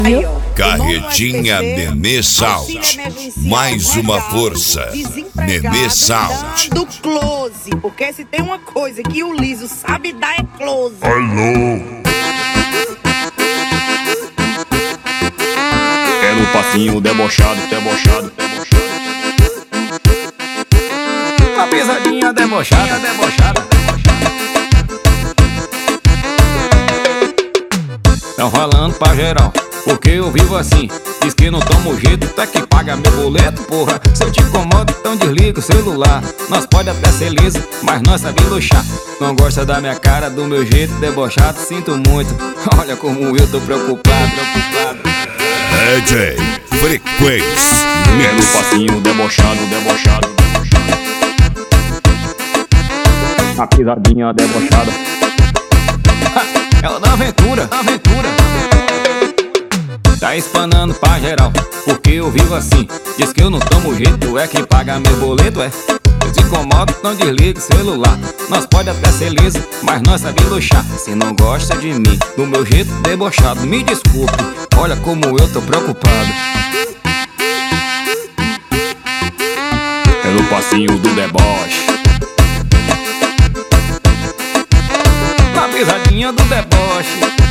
Aí, ó. Carretinha Nenê Salt. Mais uma força. Nenê Salt. Do close, porque se tem uma coisa que o liso sabe dar é close. Alô. É no passinho debochado, debochado, debochado. Uma pisadinha debochada, debochada. Tão falando pra geral, porque eu vivo assim. Diz que não tomo jeito, tu é que paga meu boleto, porra. Se eu te incomodo, então desliga o celular. Nós pode até ser liso, mas nós sabemos luxar. Não gosta da minha cara, do meu jeito debochado, sinto muito. Olha como eu tô preocupado, preocupado. DJ Frequência É no passinho debochado, debochado, debochado. A pisadinha debochada. Ela na aventura, aventura. Tá espanando pra geral, porque eu vivo assim. Diz que eu não tomo jeito, tu é que paga meu boleto, é. Eu te incomodo, não desliga o celular. Nós pode até ser liso, mas nós sabemos luxar. Se não gosta de mim, do meu jeito debochado, me desculpe, olha como eu tô preocupado. É no passinho do deboche. Na pisadinha do deboche.